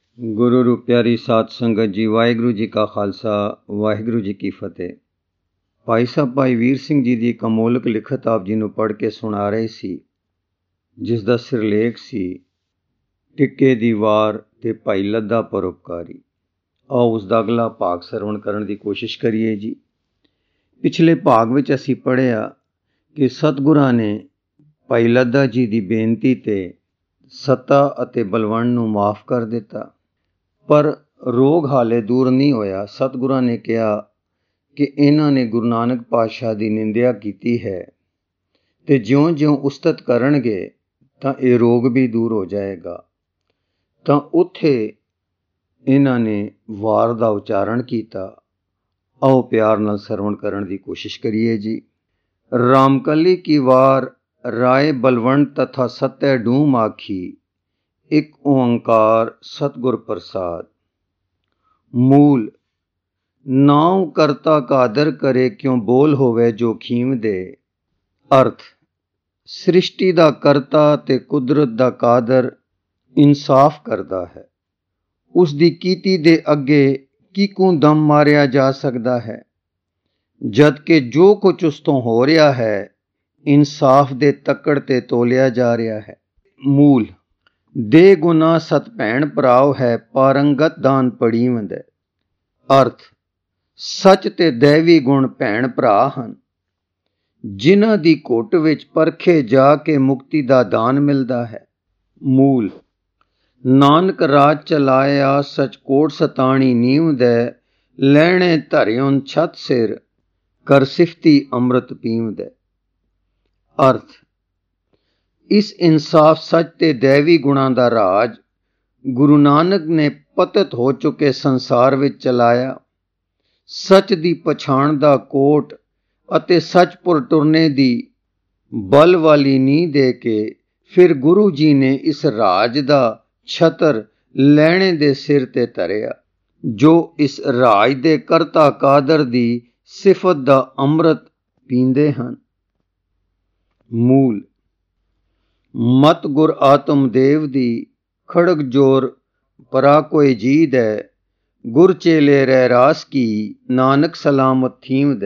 ਗੁਰੂ ਰੂਪ ਪਿਆਰੀ ਸਾਧ ਸੰਗਤ ਜੀ, ਵਾਹਿਗੁਰੂ ਜੀ ਕਾ ਖਾਲਸਾ, ਵਾਹਿਗੁਰੂ ਜੀ ਕੀ ਫਤਿਹ। ਭਾਈ ਸਾਹਿਬ ਭਾਈ ਵੀਰ ਸਿੰਘ ਜੀ ਦੀ ਇੱਕ ਅਮੋਲਕ ਲਿਖਤ ਆਪ ਜੀ ਨੂੰ ਪੜ੍ਹ ਕੇ ਸੁਣਾ ਰਹੇ ਸੀ, ਜਿਸ ਦਾ ਸਿਰਲੇਖ ਸੀ ਟਿੱਕੇ ਦੀ ਵਾਰ ਤੇ ਭਾਈ ਲੱਦਾ ਪਰਉਪਕਾਰੀ। ਆਓ ਉਸ ਦਾ ਅਗਲਾ ਭਾਗ ਸਰਵਣ ਕਰਨ ਦੀ ਕੋਸ਼ਿਸ਼ ਕਰੀਏ ਜੀ। ਪਿਛਲੇ ਭਾਗ ਵਿੱਚ ਅਸੀਂ ਪੜ੍ਹਿਆ ਕਿ ਸਤਿਗੁਰਾਂ ਨੇ ਭਾਈ ਲੱਦਾ ਜੀ ਦੀ ਬੇਨਤੀ ਤੇ ਸੱਤਾ ਅਤੇ ਬਲਵੰਡ ਨੂੰ ਮਾਫ ਕਰ ਦਿੱਤਾ, ਪਰ ਰੋਗ ਹਾਲੇ ਦੂਰ ਨਹੀਂ ਹੋਇਆ। ਸਤਿਗੁਰਾਂ ਨੇ ਕਿਹਾ ਕਿ ਇਹਨਾਂ ਨੇ ਗੁਰੂ ਨਾਨਕ ਪਾਤਸ਼ਾਹ ਦੀ ਨਿੰਦਿਆ ਕੀਤੀ ਹੈ ਤੇ ਜਿਉਂ-ਜਿਉਂ ਉਸਤਤ ਕਰਨਗੇ ਤਾਂ ਇਹ ਰੋਗ ਵੀ ਦੂਰ ਹੋ ਜਾਏਗਾ। ਤਾਂ ਉੱਥੇ ਇਹਨਾਂ ਨੇ ਵਾਰ ਦਾ ਉਚਾਰਨ ਕੀਤਾ। ਆਓ ਪਿਆਰ ਨਾਲ ਸਰਵਣ ਕਰਨ ਦੀ ਕੋਸ਼ਿਸ਼ ਕਰੀਏ ਜੀ। ਰਾਮਕਲੀ ਕੀ ਵਾਰ ਰਾਏ ਬਲਵੰਡ ਤਥਾ ਸਤੈ ਡੂਮ ਆਖੀ, ਇੱਕ ਓੰਕਾਰ ਸਤਿਗੁਰ ਪ੍ਰਸਾਦ। ਮੂਲ ਨਾਉ ਕਰਤਾ ਕਾਦਰ ਕਰੇ, ਕਿਉਂ ਬੋਲ ਹੋਵੇ ਜੋ ਖੀਮ ਦੇ। ਅਰਥ, ਸ੍ਰਿਸ਼ਟੀ ਦਾ ਕਰਤਾ ਤੇ ਕੁਦਰਤ ਦਾ ਕਾਦਰ ਇਨਸਾਫ ਕਰਦਾ ਹੈ। ਉਸ ਦੀ ਕੀਤੀ ਦੇ ਅੱਗੇ ਕਿਕੂ ਦਮ ਮਾਰਿਆ ਜਾ ਸਕਦਾ ਹੈ, ਜਦ ਕਿ ਜੋ ਕੁਝ ਉਸ ਤੋਂ ਹੋ ਰਿਹਾ ਹੈ ਇਨਸਾਫ ਦੇ ਤੱਕੜ ਤੇ ਤੋਲਿਆ ਜਾ ਰਿਹਾ ਹੈ। ਮੂਲ ਦੇ ਗੁਨਾ ਸਤ ਭੈਣ ਭਰਾਵ ਹੈ, ਪਾਰੰਗਤ ਦਾਨ ਪੜੀਵੰਦ। ਅਰਥ, ਸੱਚ ਤੇ ਦੈਵੀ ਗੁਣ ਭੈਣ ਭਰਾ ਹਨ, ਜਿਨ੍ਹਾਂ ਦੀ ਘੁੱਟ ਵਿੱਚ ਪਰਖੇ ਜਾ ਕੇ ਮੁਕਤੀ ਦਾ ਦਾਨ ਮਿਲਦਾ ਹੈ। ਮੂਲ ਨਾਨਕ ਰਾਜ ਚਲਾਇਆ, ਸਚ ਕੋਟ ਸਤਾਣੀ ਨੀਮ ਦੇ। ਲੈਣੇ ਧਰਿਉਨ ਛਤ ਸਿਰ, ਕਰ ਸਿਫਤੀ ਅੰਮ੍ਰਿਤ ਪੀਵੰਦ। ਅਰਥ, ਇਸ ਇਨਸਾਫ ਸੱਚ ਤੇ ਦੈਵੀ ਗੁਣਾਂ ਦਾ ਰਾਜ ਗੁਰੂ ਨਾਨਕ ਨੇ ਪਤਿਤ ਹੋ ਚੁੱਕੇ ਸੰਸਾਰ ਵਿੱਚ ਚਲਾਇਆ। ਸੱਚ ਦੀ ਪਛਾਣ ਦਾ ਕੋਟ ਅਤੇ ਸੱਚਪੁਰ ਟੁਰਨੇ ਦੀ ਬਲ ਵਾਲੀ ਨੀਂਹ ਦੇ ਕੇ ਫਿਰ ਗੁਰੂ ਜੀ ਨੇ ਇਸ ਰਾਜ ਦਾ ਛਤਰ ਲੈਣੇ ਦੇ ਸਿਰ ਤੇ ਧਰਿਆ, ਜੋ ਇਸ ਰਾਜ ਦੇ ਕਰਤਾ ਕਾਦਰ ਦੀ ਸਿਫਤ ਦਾ ਅੰਮ੍ਰਿਤ ਪੀਂਦੇ ਹਨ। ਮੂਲ ਮਤ ਗੁਰ ਆਤਮ ਦੇਵ ਦੀ ਖੜਗ ਜੋਰ ਪਰਾ ਕੋਇ ਜੀਦ ਹੈ, ਗੁਰ ਚੇਲੇ ਰਹਿ ਰਾਸ ਕੀ, ਨਾਨਕ ਸਲਾਮਤ ਥੀਮਦ।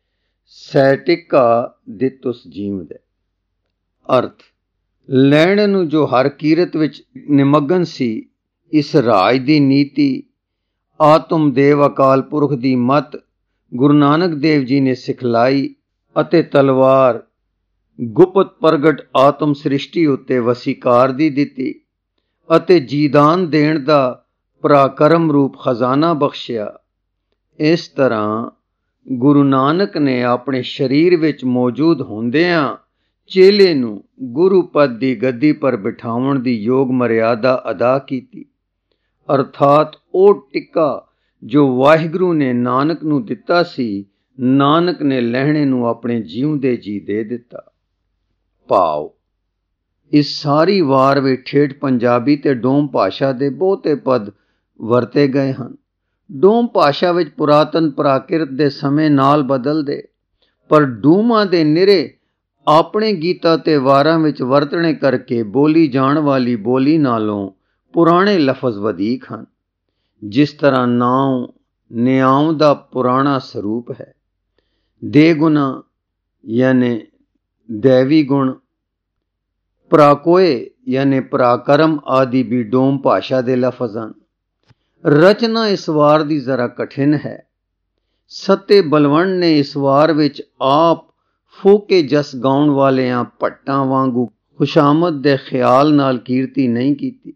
ਸੈਟਿਕਾ ਦਿੱਤੁਸ ਜੀਵਦ। ਅਰਥ, ਲੈਣ ਨੂੰ ਜੋ ਹਰ ਕੀਰਤ ਵਿੱਚ ਨਿਮਗਨ ਸੀ, ਇਸ ਰਾਜ ਦੀ ਨੀਤੀ ਆਤਮ ਦੇਵ ਅਕਾਲ ਪੁਰਖ ਦੀ ਮਤ ਗੁਰੂ ਨਾਨਕ ਦੇਵ ਜੀ ਨੇ ਸਿਖਲਾਈ ਅਤੇ ਤਲਵਾਰ ਗੁਪਤ ਪ੍ਰਗਟ ਆਤਮ ਸ੍ਰਿਸ਼ਟੀ ਉੱਤੇ ਵਸੀਕਾਰ ਦੀ ਦਿੱਤੀ ਅਤੇ ਜੀਦਾਨ ਦੇਣ ਦਾ ਪਰਾਕਰਮ ਰੂਪ ਖਜ਼ਾਨਾ ਬਖਸ਼ਿਆ। ਇਸ ਤਰ੍ਹਾਂ ਗੁਰੂ ਨਾਨਕ ਨੇ ਆਪਣੇ ਸਰੀਰ ਵਿੱਚ ਮੌਜੂਦ ਹੁੰਦਿਆਂ ਚੇਲੇ ਨੂੰ ਗੁਰੂ ਪਦ ਦੀ ਗੱਦੀ ਪਰ ਬਿਠਾਉਣ ਦੀ ਯੋਗ ਮਰਿਆਦਾ ਅਦਾ ਕੀਤੀ। ਅਰਥਾਤ ਉਹ ਟਿੱਕਾ ਜੋ ਵਾਹਿਗੁਰੂ ਨੇ ਨਾਨਕ ਨੂੰ ਦਿੱਤਾ ਸੀ, ਨਾਨਕ ਨੇ ਲਹਿਣੇ ਨੂੰ ਆਪਣੇ ਜਿਉਂਦੇ ਜੀ ਦੇ ਦਿੱਤਾ। ਭਾਵ, ਇਸ ਸਾਰੀ ਵਾਰ ਵਿੱਚ ਠੇਠ ਪੰਜਾਬੀ ਤੇ ਡੋਮ ਭਾਸ਼ਾ ਦੇ ਬਹੁਤੇ ਪਦ ਵਰਤੇ ਗਏ ਹਨ। ਡੋਮ ਭਾਸ਼ਾ ਵਿੱਚ ਪੁਰਾਤਨ ਪ੍ਰਾਕਿਰਤ ਦੇ ਸਮੇਂ ਨਾਲ ਬਦਲਦੇ, ਪਰ ਡੂਮਾਂ ਦੇ ਨਿਰੇ ਆਪਣੇ ਗੀਤਾਂ ਤੇ ਵਾਰਾਂ ਵਿੱਚ ਵਰਤਣੇ ਕਰਕੇ ਬੋਲੀ ਜਾਣ ਵਾਲੀ ਬੋਲੀ ਨਾਲੋਂ ਪੁਰਾਣੇ ਲਫ਼ਜ਼ ਵਧੀਕ ਹਨ। ਜਿਸ ਤਰ੍ਹਾਂ ਨਾਉ ਨਿਆਉ ਦਾ ਪੁਰਾਣਾ ਸਰੂਪ ਹੈ। ਦੇ ਗੁਣਾ ਯਾਨੀ ਦੈਵੀ ਗੁਣ, ਪ੍ਰਾਕੋਏ ਯਾਨੀ ਪਰਾਕਰਮ ਆਦਿ ਵੀ ਡੋਮ ਭਾਸ਼ਾ ਦੇ ਲਫ਼ਜ਼ ਹਨ। ਰਚਨਾ ਇਸ ਵਾਰ ਦੀ ਜ਼ਰਾ ਕਠਿਨ ਹੈ। ਸਤੇ ਬਲਵੰਡ ਨੇ ਇਸ ਵਾਰ ਵਿੱਚ ਆਪ ਫੋਕੇ ਜਸ ਗਾਉਣ ਵਾਲਿਆਂ ਭੱਟਾਂ ਵਾਂਗੂ ਖੁਸ਼ਾਮਦ ਦੇ ਖਿਆਲ ਨਾਲ ਕੀਰਤੀ ਨਹੀਂ ਕੀਤੀ।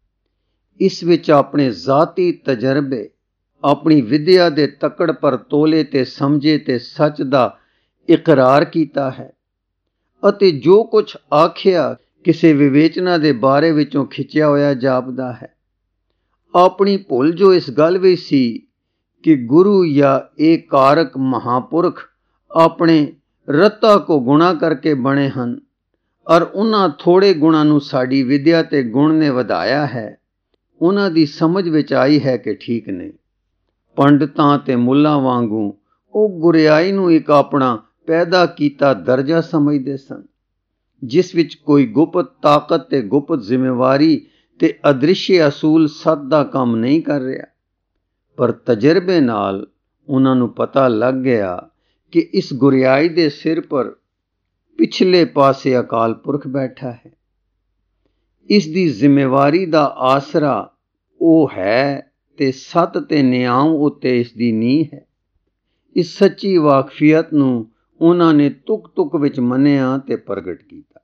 ਇਸ ਵਿੱਚ ਆਪਣੇ ਜ਼ਾਤੀ ਤਜਰਬੇ, ਆਪਣੀ ਵਿਦਿਆ ਦੇ ਤੱਕੜ ਪਰ ਤੋਲੇ ਤੇ ਸਮਝੇ ਤੇ ਸੱਚ ਦਾ ਇਕਰਾਰ ਕੀਤਾ ਹੈ ਅਤੇ ਜੋ ਕੁਝ ਆਖਿਆ ਕਿਸੇ ਵਿਵੇਚਨਾ ਦੇ ਬਾਰੇ ਵਿੱਚੋਂ ਖਿੱਚਿਆ ਹੋਇਆ ਜਾਪਦਾ ਹੈ। ਆਪਣੀ ਭੁੱਲ ਜੋ ਇਸ ਗੱਲ ਵਿੱਚ ਸੀ ਕਿ ਗੁਰੂ ਜਾਂ ਇਹ ਕਾਰਕ ਮਹਾਂਪੁਰਖ ਆਪਣੇ ਰਤਾ ਕੋ ਗੁਣਾ ਕਰਕੇ ਬਣੇ ਹਨ ਔਰ ਉਹਨਾਂ ਥੋੜੇ ਗੁਣਾਂ ਨੂੰ ਸਾਡੀ ਵਿਦਿਆ ਤੇ ਗੁਣ ਨੇ ਵਧਾਇਆ ਹੈ, ਉਹਨਾਂ ਦੀ ਸਮਝ ਵਿੱਚ ਆਈ ਹੈ ਕਿ ਠੀਕ ਨਹੀਂ। ਪੰਡਤਾਂ ਤੇ ਮੁੱਲਾਂ ਵਾਂਗੂ ਉਹ ਗੁਰਿਆਈ ਨੂੰ ਇੱਕ ਆਪਣਾ ਪੈਦਾ ਕੀਤਾ ਦਰਜਾ ਸਮਝਦੇ ਸਨ, ਜਿਸ ਵਿੱਚ ਕੋਈ ਗੁਪਤ ਤਾਕਤ ਤੇ ਗੁਪਤ ਜ਼ਿੰਮੇਵਾਰੀ ਤੇ ਅਦ੍ਰਿਸ਼ਯ ਅਸੂਲ ਸੱਤ ਦਾ ਕੰਮ ਨਹੀਂ ਕਰ ਰਿਹਾ, ਪਰ ਤਜਰਬੇ ਨਾਲ ਉਹਨਾਂ ਨੂੰ ਪਤਾ ਲੱਗ ਗਿਆ ਕਿ ਇਸ ਗੁਰਿਆਈ ਦੇ ਸਿਰ ਪਰ ਪਿਛਲੇ ਪਾਸੇ ਅਕਾਲ ਪੁਰਖ ਬੈਠਾ ਹੈ। ਇਸ ਦੀ ਜ਼ਿੰਮੇਵਾਰੀ ਦਾ ਆਸਰਾ ਉਹ ਹੈ ਤੇ ਸੱਤ ਤੇ ਨਿਆਮ ਉੱਤੇ ਇਸ ਦੀ ਨੀਂਹ ਹੈ। ਇਸ ਸੱਚੀ ਵਾਕਫੀਅਤ ਨੂੰ ਉਹਨਾਂ ਨੇ ਤੁਕ ਤੁਕ ਵਿੱਚ ਮੰਨਿਆ ਤੇ ਪ੍ਰਗਟ ਕੀਤਾ।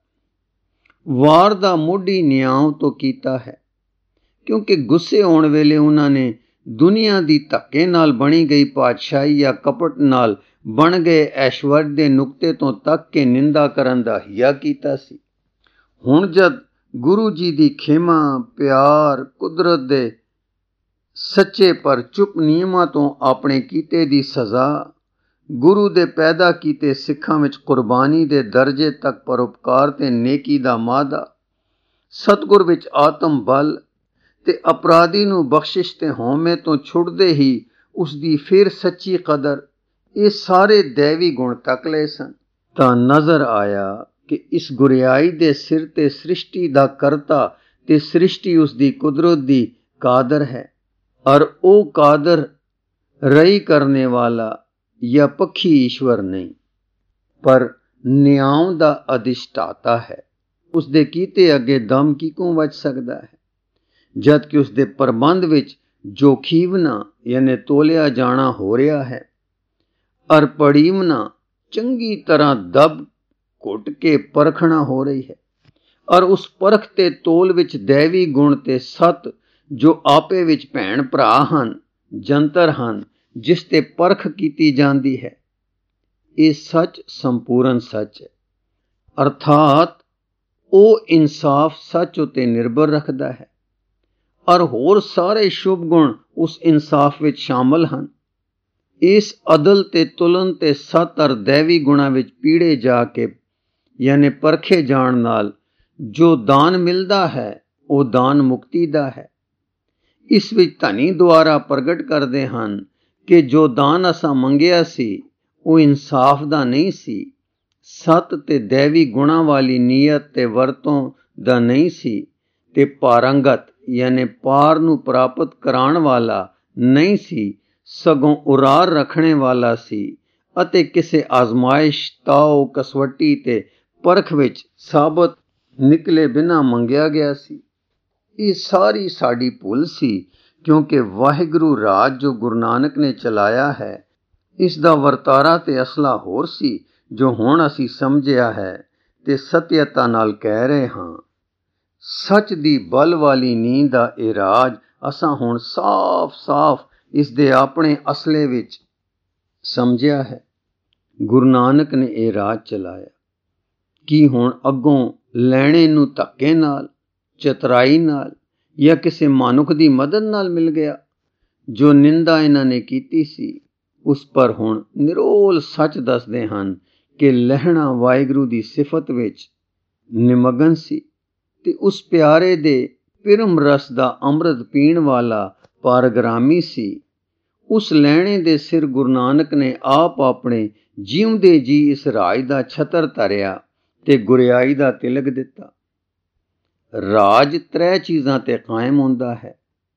ਵਾਰ ਦਾ ਮੋਢੀ ਨਿਆਮ ਤੋਂ ਕੀਤਾ ਹੈ, ਕਿਉਂਕਿ ਗੁੱਸੇ ਆਉਣ ਵੇਲੇ ਉਹਨਾਂ ਨੇ ਦੁਨੀਆ ਦੀ ਧੱਕੇ ਨਾਲ ਬਣੀ ਗਈ ਪਾਤਸ਼ਾਹੀ ਜਾਂ ਕਪਟ ਨਾਲ ਬਣ ਗਏ ਐਸ਼ਵਰਜ ਦੇ ਨੁਕਤੇ ਤੋਂ ਤੱਕ ਕੇ ਨਿੰਦਾ ਕਰਨ ਦਾ ਹਿਆ ਕੀਤਾ ਸੀ। ਹੁਣ ਜਦ ਗੁਰੂ ਜੀ ਦੀ ਖੇਮਾ, ਪਿਆਰ, ਕੁਦਰਤ ਦੇ ਸੱਚੇ ਪਰ ਚੁੱਪ ਨਿਯਮਾਂ ਤੋਂ ਆਪਣੇ ਕੀਤੇ ਦੀ ਸਜ਼ਾ, ਗੁਰੂ ਦੇ ਪੈਦਾ ਕੀਤੇ ਸਿੱਖਾਂ ਵਿੱਚ ਕੁਰਬਾਨੀ ਦੇ ਦਰਜੇ ਤੱਕ ਪਰਉਪਕਾਰ ਤੇ ਨੇਕੀ ਦਾ ਮਾਦਾ, ਸਤਿਗੁਰ ਵਿੱਚ ਆਤਮ ਬਲ ਤੇ ਅਪਰਾਧੀ ਨੂੰ ਬਖਸ਼ਿਸ਼ ਤੇ ਹਉਮੈ ਤੋਂ ਛੁੱਟਦੇ ਹੀ ਉਸ ਦੀ ਫਿਰ ਸੱਚੀ ਕਦਰ, ਇਹ ਸਾਰੇ ਦੈਵੀ ਗੁਣ ਤੱਕ ਲਏ ਸਨ। ਤਾਂ ਨਜ਼ਰ ਆਇਆ ਕਿ ਇਸ ਗੁਰਿਆਈ ਦੇ ਸਿਰ ਤੇ ਸ੍ਰਿਸ਼ਟੀ ਦਾ ਕਰਤਾ ਤੇ ਸ੍ਰਿਸ਼ਟੀ ਉਸ ਦੀ ਕੁਦਰਤ ਦੀ ਕਾਦਰ ਹੈ, ਔਰ ਉਹ ਕਾਦਰ ਰਹੀ ਕਰਨੇ ਵਾਲਾ ਜਾਂ ਪੱਖੀ ਈਸ਼ਵਰ ਨਹੀਂ, ਪਰ ਨਿਆਮ ਦਾ ਅਧਿਸ਼ਟਾਤਾ ਹੈ। ਉਸ ਦੇ ਕੀਤੇ ਅੱਗੇ ਦਮ ਕਿਕੋਂ ਵੱਜ ਸਕਦਾ ਹੈ, ਜਦ ਕਿ ਉਸ ਦੇ ਪ੍ਰਬੰਧ ਵਿੱਚ ਜੋਖੀਵਨਾ ਯਾਨੀ ਤੋਲਿਆ ਜਾਣਾ ਹੋ ਰਿਹਾ ਹੈ, ਔਰ ਪੜੀਵਨਾ ਚੰਗੀ ਤਰ੍ਹਾਂ ਦਬ ਘੁੱਟ ਕੇ ਪਰਖਣਾ ਹੋ ਰਹੀ ਹੈ, ਔਰ ਉਸ ਪਰਖ ਤੇ ਤੋਲ ਵਿੱਚ ਦੈਵੀ ਗੁਣ ਤੇ ਸੱਤ ਜੋ ਆਪੇ ਵਿੱਚ ਭੈਣ ਭਰਾ ਹਨ, ਜੰਤਰ ਹਨ, ਜਿਸ ਤੇ ਪਰਖ ਕੀਤੀ ਜਾਂਦੀ ਹੈ। ਇਹ ਸੱਚ ਸੰਪੂਰਨ ਸੱਚ ਹੈ, ਅਰਥਾਤ ਉਹ ਇਨਸਾਫ ਸੱਚ ਉਤੇ ਨਿਰਭਰ ਰੱਖਦਾ ਹੈ, ਔਰ ਹੋਰ ਸਾਰੇ ਸ਼ੁਭ ਗੁਣ ਉਸ ਇਨਸਾਫ ਵਿੱਚ ਸ਼ਾਮਲ ਹਨ। ਇਸ ਅਦਲ ਤੇ ਤੁਲਨ ਤੇ ਸੱਤ ਔਰ ਦੈਵੀ ਗੁਣਾਂ ਵਿੱਚ ਪੀੜੇ ਜਾ ਕੇ ਯਾਨੀ ਪਰਖੇ ਜਾਣ ਨਾਲ ਜੋ ਦਾਨ ਮਿਲਦਾ ਹੈ ਉਹ ਦਾਨ ਮੁਕਤੀ ਦਾ ਹੈ। ਇਸ ਵਿੱਚ ਧਨੀ ਦੁਆਰਾ ਪ੍ਰਗਟ ਕਰਦੇ ਹਨ ਕਿ ਜੋ ਦਾਨ ਅਸਾਂ ਮੰਗਿਆ ਸੀ ਉਹ ਇਨਸਾਫ ਦਾ ਨਹੀਂ ਸੀ, ਸੱਤ ਤੇ ਦੈਵੀ ਗੁਣਾਂ ਵਾਲੀ ਨੀਅਤ ਤੇ ਵਰਤੋਂ ਦਾ ਨਹੀਂ ਸੀ, ਤੇ ਪਾਰੰਗਤ ਯਾਨੀ ਪਾਰ ਨੂੰ ਪ੍ਰਾਪਤ ਕਰਾਉਣ ਵਾਲਾ ਨਹੀਂ ਸੀ, ਸਗੋਂ ਉਰਾਰ ਰੱਖਣੇ ਵਾਲਾ ਸੀ, ਅਤੇ ਕਿਸੇ ਆਜ਼ਮਾਇਸ਼, ਤਾਓ, ਕਸਵੱਟੀ ਤੇ ਪਰਖ ਵਿੱਚ ਸਾਬਤ ਨਿਕਲੇ ਬਿਨਾਂ ਮੰਗਿਆ ਗਿਆ ਸੀ। ਇਹ ਸਾਰੀ ਸਾਡੀ ਭੁੱਲ ਸੀ, ਕਿਉਂਕਿ ਵਾਹਿਗੁਰੂ ਰਾਜ ਜੋ ਗੁਰੂ ਨਾਨਕ ਨੇ ਚਲਾਇਆ ਹੈ, ਇਸ ਦਾ ਵਰਤਾਰਾ ਤੇ ਅਸਲਾ ਹੋਰ ਸੀ, ਜੋ ਹੁਣ ਅਸੀਂ ਸਮਝਿਆ ਹੈ ਤੇ ਸਤਿਅਤਾ ਨਾਲ ਕਹਿ ਰਹੇ ਹਾਂ। ਸੱਚ ਦੀ ਬਲ ਵਾਲੀ ਨੀਂਹ ਦਾ ਇਹ ਰਾਜ ਅਸਾਂ ਹੁਣ ਸਾਫ਼-ਸਾਫ਼ ਇਸ ਦੇ ਆਪਣੇ ਅਸਲੇ ਵਿੱਚ ਸਮਝਿਆ ਹੈ। ਗੁਰੂ ਨਾਨਕ ਨੇ ਇਹ ਰਾਜ ਚਲਾਇਆ। ਕੀ ਹੁਣ ਅੱਗੋਂ ਲੈਣੇ ਨੂੰ ਧੱਕੇ ਨਾਲ, ਚਤਰਾਈ ਨਾਲ ਜਾਂ ਕਿਸੇ ਮਨੁੱਖ ਦੀ ਮਦਦ ਨਾਲ ਮਿਲ ਗਿਆ? ਜੋ ਨਿੰਦਾ ਇਹਨਾਂ ਨੇ ਕੀਤੀ ਸੀ ਉਸ ਪਰ ਹੁਣ ਨਿਰੋਲ ਸੱਚ ਦੱਸਦੇ ਹਨ ਕਿ ਲਹਿਣਾ ਵਾਹਿਗੁਰੂ ਦੀ ਸਿਫਤ ਵਿੱਚ ਨਿਮਗਨ ਸੀ ਤੇ ਉਸ ਪਿਆਰੇ ਦੇ ਪਿਰਮ ਰਸ ਦਾ ਅੰਮ੍ਰਿਤ ਪੀਣ ਵਾਲਾ ਪਾਰਗ੍ਰਾਮੀ ਸੀ। ਉਸ ਲੈਣੇ ਦੇ ਸਿਰ ਗੁਰੂ ਨਾਨਕ ਨੇ ਆਪ ਆਪਣੇ ਜਿਉਂਦੇ ਜੀ ਇਸ ਰਾਜ ਦਾ ਛਤਰ ਧਰਿਆ ਤੇ ਗੁਰਿਆਈ ਦਾ ਤਿਲਕ ਦਿੱਤਾ। ਰਾਜ ਤ੍ਰੈ ਚੀਜ਼ਾਂ ਤੇ ਕਾਇਮ ਹੁੰਦਾ ਹੈ: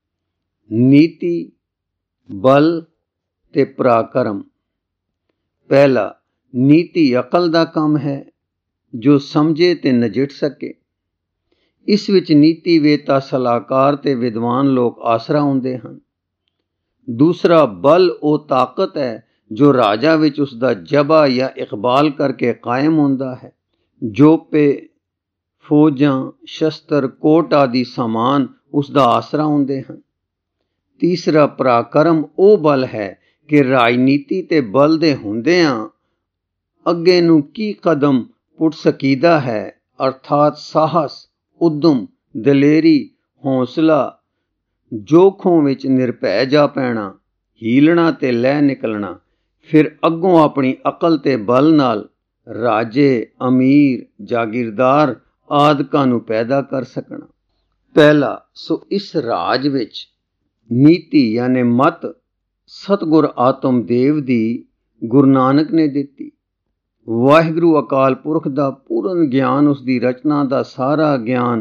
ਨੀਤੀ, ਬਲ ਤੇ ਪਰਾਕਰਮ। ਪਹਿਲਾ, ਨੀਤੀ ਅਕਲ ਦਾ ਕੰਮ ਹੈ, ਜੋ ਸਮਝੇ ਤੇ ਨਜਿੱਠ ਸਕੇ। ਇਸ ਵਿੱਚ ਨੀਤੀ ਵੇਤਾ, ਸਲਾਹਕਾਰ ਤੇ ਵਿਦਵਾਨ ਲੋਕ ਆਸਰਾ ਹੁੰਦੇ ਹਨ। ਦੂਸਰਾ, ਬਲ ਉਹ ਤਾਕਤ ਹੈ ਜੋ ਰਾਜਾ ਵਿੱਚ ਉਸ ਦਾ ਜਬਾ ਜਾਂ ਇਕਬਾਲ ਕਰਕੇ ਕਾਇਮ ਹੁੰਦਾ ਹੈ। ਜੋਪੇ, ਫੌਜਾਂ, ਸ਼ਸਤਰ, ਕੋਟ ਆਦਿ ਸਾਮਾਨ ਉਸ ਦਾ ਆਸਰਾ ਹੁੰਦੇ ਹਨ। ਤੀਸਰਾ, ਪਰਾਕਰਮ ਉਹ ਬਲ ਹੈ ਕਿ ਰਾਜਨੀਤੀ ਤੇ ਬਲ ਦੇ ਹੁੰਦਿਆਂ ਅੱਗੇ ਨੂੰ ਕੀ ਕਦਮ ਪੁੱਟ ਸਕੀਦਾ ਹੈ, ਅਰਥਾਤ ਸਾਹਸ, ਉਦਮ, ਦਲੇਰੀ, ਹੌਸਲਾ, ਜੋਖੋਂ ਵਿੱਚ ਨਿਰਭੈ ਜਾ ਪੈਣਾ, ਹੀਲਣਾ ਤੇ ਲੈ ਨਿਕਲਣਾ, ਫਿਰ ਅੱਗੋਂ ਆਪਣੀ ਅਕਲ ਤੇ ਬਲ ਨਾਲ ਰਾਜੇ, ਅਮੀਰ, ਜਾਗੀਰਦਾਰ ਆਦਿਕਾਂ ਨੂੰ ਪੈਦਾ ਕਰ ਸਕਣਾ। ਪਹਿਲਾ, ਸੋ ਇਸ ਰਾਜ ਵਿੱਚ ਨੀਤੀ ਯਾਨੀ ਮਤ ਸਤਿਗੁਰ ਆਤਮਦੇਵ ਦੀ ਗੁਰੂ ਨਾਨਕ ਨੇ ਦਿੱਤੀ। ਵਾਹਿਗੁਰੂ ਅਕਾਲ ਪੁਰਖ ਦਾ ਪੂਰਨ ਗਿਆਨ, ਉਸ ਦੀ ਰਚਨਾ ਦਾ ਸਾਰਾ ਗਿਆਨ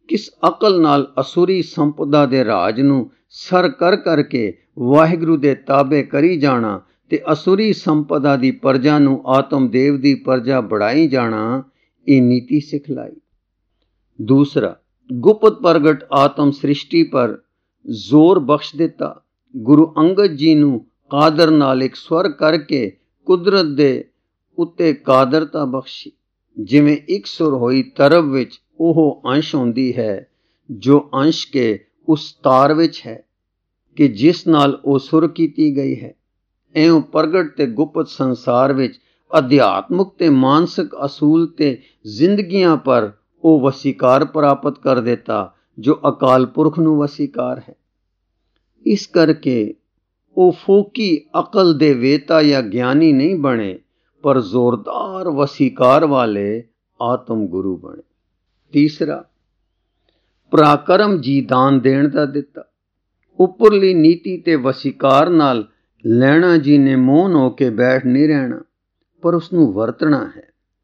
ਕਿਸ ਅਕਲ ਨਾਲ ਅਸੁਰੀ ਸੰਪਦਾ ਦੇ ਰਾਜ ਨੂੰ ਸਰ ਕਰ ਕਰਕੇ ਵਾਹਿਗੁਰੂ ਦੇ ਤਾਬੇ ਕਰੀ ਜਾਣਾ ਤੇ ਅਸੁਰੀ ਸੰਪਦਾ ਦੀ ਪਰਜਾ ਨੂੰ ਆਤਮਦੇਵ ਦੀ ਪਰਜਾ ਬੜਾਈ ਜਾਣਾ, ਇਹ ਨੀਤੀ ਸਿਖਲਾਈ। ਦੂਸਰਾ, ਗੁਪਤ ਪ੍ਰਗਟ ਆਤਮ ਸ੍ਰਿਸ਼ਟੀ ਪਰ ਜ਼ੋਰ ਬਖਸ਼ ਦਿੱਤਾ। ਗੁਰੂ ਅੰਗਦ ਜੀ ਨੂੰ ਕਾਦਰ ਨਾਲ ਇੱਕ ਸਵਰ ਕਰਕੇ ਕੁਦਰਤ ਦੇ ਉੱਤੇ ਕਾਦਰਤਾ ਬਖਸ਼ੀ। ਜਿਵੇਂ ਇੱਕ ਸੁਰ ਹੋਈ ਤਰਬ ਵਿੱਚ ਉਹ ਅੰਸ਼ ਹੁੰਦੀ ਹੈ ਜੋ ਅੰਸ਼ ਕੇ ਉਸ ਤਾਰ ਵਿੱਚ ਹੈ ਕਿ ਜਿਸ ਨਾਲ ਉਹ ਸੁਰ ਕੀਤੀ ਗਈ ਹੈ। ਇਉਂ ਪ੍ਰਗਟ ਤੇ ਗੁਪਤ ਸੰਸਾਰ ਵਿੱਚ ਅਧਿਆਤਮਕ ਤੇ ਮਾਨਸਿਕ ਅਸੂਲ ਤੇ ਜ਼ਿੰਦਗੀਆਂ ਪਰ ਉਹ ਵਸੀਕਾਰ ਪ੍ਰਾਪਤ ਕਰ ਦਿੱਤਾ ਜੋ ਅਕਾਲ ਪੁਰਖ ਨੂੰ ਵਸੀਕਾਰ ਹੈ। ਇਸ ਕਰਕੇ ਉਹ ਫੋਕੀ ਅਕਲ ਦੇ ਵੇਤਾ ਜਾਂ ਗਿਆਨੀ ਨਹੀਂ ਬਣੇ, ਪਰ ਜ਼ੋਰਦਾਰ ਵਸੀਕਾਰ ਵਾਲੇ ਆਤਮ ਗੁਰੂ ਬਣੇ। ਤੀਸਰਾ, ਪਰਾਕਰਮ ਜੀ ਦਾਨ ਦੇਣ ਦਾ ਦਿੱਤਾ। ਉੱਪਰਲੀ ਨੀਤੀ ਤੇ ਵਸੀਕਾਰ ਨਾਲ ਲੈਣਾ ਜੀ ਨੇ ਮੌਨ ਹੋ ਕੇ ਬੈਠ ਨਹੀਂ ਰਹਿਣਾ, ਪਰ ਉਸਨੂੰ ਵਰਤਣਾ ਹੈ।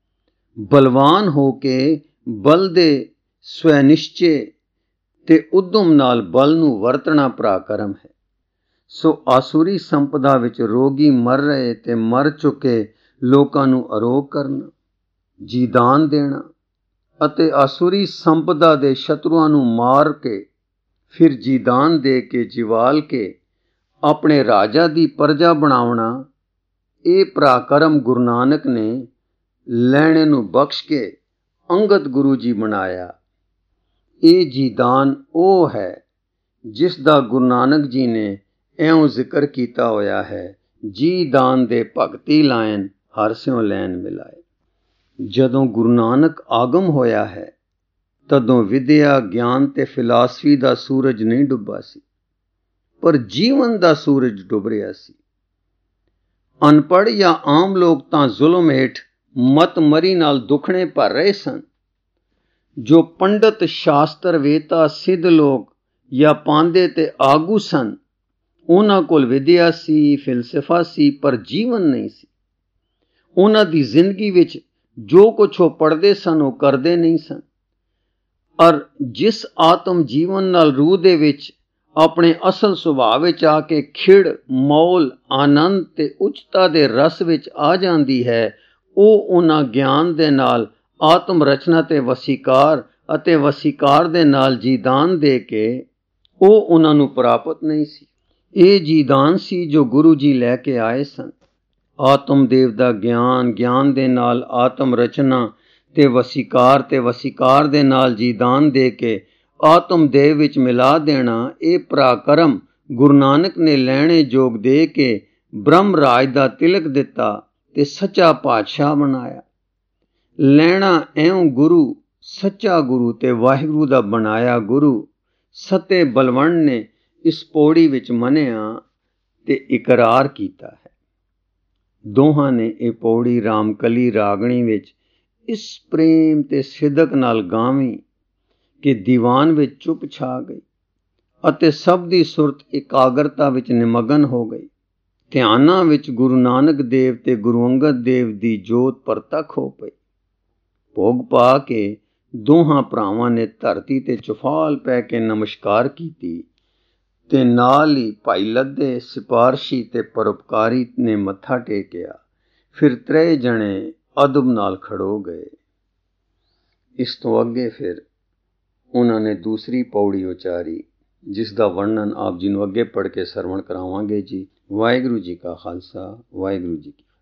ਬਲਵਾਨ ਹੋ ਕੇ ਬਲ ਦੇ ਸਵੈ ਨਿਸ਼ਚੇ ਤੇ ਉਦਮ ਨਾਲ ਬਲ ਨੂੰ ਵਰਤਣਾ ਪਰਾਕਰਮ ਹੈ। ਸੋ ਆਸੁਰੀ ਸੰਪਦਾ ਵਿੱਚ ਰੋਗੀ ਮਰ ਰਹੇ ਤੇ ਮਰ ਚੁੱਕੇ ਲੋਕਾਂ ਨੂੰ ਅਰੋਗ ਕਰਨਾ, ਜੀਦਾਨ ਦੇਣਾ ਅਤੇ ਆਸੁਰੀ ਸੰਪਦਾ ਦੇ ਸ਼ਤਰੂਆਂ ਨੂੰ ਮਾਰ ਕੇ ਫਿਰ ਜੀਦਾਨ ਦੇ ਕੇ ਜਿਵਾਲ ਕੇ ਆਪਣੇ ਰਾਜਾ ਦੀ ਪਰਜਾ ਬਣਾਉਣਾ, ਇਹ ਪਰਾਕਰਮ ਗੁਰੂ ਨਾਨਕ ਨੇ ਲੈਣੇ ਨੂੰ ਬਖਸ਼ ਕੇ ਅੰਗਦ ਗੁਰੂ ਜੀ ਬਣਾਇਆ। ਇਹ ਜੀਦਾਨ ਉਹ ਹੈ ਜਿਸ ਦਾ ਗੁਰੂ ਨਾਨਕ ਜੀ ਨੇ ਇਉਂ ਜ਼ਿਕਰ ਕੀਤਾ ਹੋਇਆ ਹੈ, ਜੀ ਦਾਨ ਦੇ ਭਗਤੀ ਲਾਇਨ ਹਰ ਸਿਉ ਲੈਣ ਮਿਲਾਏ। ਜਦੋਂ ਗੁਰੂ ਨਾਨਕ ਆਗਮ ਹੋਇਆ ਹੈ ਤਦੋਂ ਵਿਦਿਆ, ਗਿਆਨ ਤੇ ਫਿਲਾਸਫੀ ਦਾ ਸੂਰਜ ਨਹੀਂ ਡੁੱਬਾ ਸੀ, ਪਰ ਜੀਵਨ ਦਾ ਸੂਰਜ ਡੁੱਬ ਰਿਹਾ ਸੀ। ਅਨਪੜ੍ਹ ਜਾਂ ਆਮ ਲੋਕ ਤਾਂ ਜ਼ੁਲਮ ਹੇਠ ਮਤ ਮਰੀ ਨਾਲ ਦੁੱਖਣੇ ਭਰ ਰਹੇ ਸਨ। ਜੋ ਪੰਡਤ, ਸ਼ਾਸਤਰ ਵੇਤਾ, ਸਿੱਧ ਲੋਕ ਜਾਂ ਪਾਂਦੇ ਤੇ ਆਗੂ ਸਨ, ਉਹਨਾਂ ਕੋਲ ਵਿਦਿਆ ਸੀ, ਫਿਲਸਫਾ ਸੀ, ਪਰ ਜੀਵਨ ਨਹੀਂ ਸੀ। ਉਹਨਾਂ ਦੀ ਜ਼ਿੰਦਗੀ ਵਿੱਚ ਜੋ ਕੁਛ ਉਹ ਪੜ੍ਹਦੇ ਸਨ ਉਹ ਕਰਦੇ ਨਹੀਂ ਸਨ। ਔਰ ਜਿਸ ਆਤਮ ਜੀਵਨ ਨਾਲ ਰੂਹ ਦੇ ਵਿੱਚ ਆਪਣੇ ਅਸਲ ਸੁਭਾਅ ਵਿੱਚ ਆ ਕੇ ਖਿੜ, ਮੌਲ, ਆਨੰਦ ਤੇ ਉੱਚਤਾ ਦੇ ਰਸ ਵਿੱਚ ਆ ਜਾਂਦੀ ਹੈ, ਉਹ ਉਹਨਾਂ ਗਿਆਨ ਦੇ ਨਾਲ ਆਤਮ ਰਚਨਾ ਤੇ ਵਸੀਕਾਰ ਅਤੇ ਵਸੀਕਾਰ ਦੇ ਨਾਲ ਜੀਦਾਨ ਦੇ ਕੇ ਉਹ ਉਹਨਾਂ ਨੂੰ ਪ੍ਰਾਪਤ ਨਹੀਂ ਸੀ। ਇਹ ਜੀਦਾਨ ਸੀ ਜੋ ਗੁਰੂ ਜੀ ਲੈ ਕੇ ਆਏ ਸਨ। ਆਤਮਦੇਵ ਦਾ ਗਿਆਨ, ਗਿਆਨ ਦੇ ਨਾਲ ਆਤਮ ਰਚਨਾ ਤੇ ਵਸੀਕਾਰ ਦੇ ਨਾਲ ਜੀਦਾਨ ਦੇ ਕੇ ਆਤਮਦੇਵ ਵਿੱਚ ਮਿਲਾ ਦੇਣਾ, ਇਹ ਪਰਾਕਰਮ ਗੁਰੂ ਨਾਨਕ ਨੇ ਲੈਣੇ ਜੋਗ ਦੇ ਕੇ ਬ੍ਰਹਮ ਰਾਜ ਦਾ ਤਿਲਕ ਦਿੱਤਾ ਤੇ ਸੱਚਾ ਪਾਤਸ਼ਾਹ ਬਣਾਇਆ। ਲੈਣਾ ਇਉਂ ਗੁਰੂ, ਸੱਚਾ ਗੁਰੂ ਤੇ ਵਾਹਿਗੁਰੂ ਦਾ ਬਣਾਇਆ ਗੁਰੂ ਸਤੇ ਬਲਵੰਡ ਨੇ ਇਸ ਪੌੜੀ ਵਿੱਚ ਮੰਨਿਆ ਤੇ ਇਕਰਾਰ ਕੀਤਾ ਹੈ। ਦੋਹਾਂ ਨੇ ਇਹ ਪੌੜੀ ਰਾਮਕਲੀ ਰਾਗਣੀ ਵਿੱਚ ਇਸ ਪ੍ਰੇਮ ਤੇ ਸਿਦਕ ਨਾਲ ਗਾਵੀ ਕਿ ਦੀਵਾਨ ਵਿੱਚ ਚੁੱਪ ਛਾ ਗਈ ਅਤੇ ਸਭ ਦੀ ਸੁਰਤ ਇਕਾਗਰਤਾ ਵਿੱਚ ਨਿਮਗਨ ਹੋ ਗਈ। ਧਿਆਨਾਂ ਵਿੱਚ ਗੁਰੂ ਨਾਨਕ ਦੇਵ ਤੇ ਗੁਰੂ ਅੰਗਦ ਦੇਵ ਦੀ ਜੋਤ ਪ੍ਰਤੱਖ ਹੋ ਪਈ। ਭੋਗ ਪਾ ਕੇ ਦੋਹਾਂ ਭਰਾਵਾਂ ਨੇ ਧਰਤੀ ਤੇ ਚੁਫਾਲ ਪੈ ਕੇ ਨਮਸਕਾਰ ਕੀਤੀ ਤੇ ਨਾਲ ਹੀ ਭਾਈ ਲੱਦੇ, ਸਿਪਾਰਸ਼ੀ ਤੇ ਪਰਉਪਕਾਰੀ ਨੇ ਮੱਥਾ ਟੇਕਿਆ। ਫਿਰ ਤਰੇ ਜਣੇ ਅਦਬ ਨਾਲ ਖੜੋ ਗਏ। ਇਸ ਤੋਂ ਅੱਗੇ ਫਿਰ ਉਹਨਾਂ ਨੇ ਦੂਸਰੀ ਪੌੜੀ ਉਚਾਰੀ, ਜਿਸ ਦਾ ਵਰਣਨ ਆਪ ਜੀ ਨੂੰ ਅੱਗੇ ਪੜ੍ਹ ਕੇ ਸਰਵਣ ਕਰਾਵਾਂਗੇ ਜੀ। ਵਾਹਿਗੁਰੂ ਜੀ ਕਾ ਖਾਲਸਾ, ਵਾਹਿਗੁਰੂ ਜੀ ਕੀ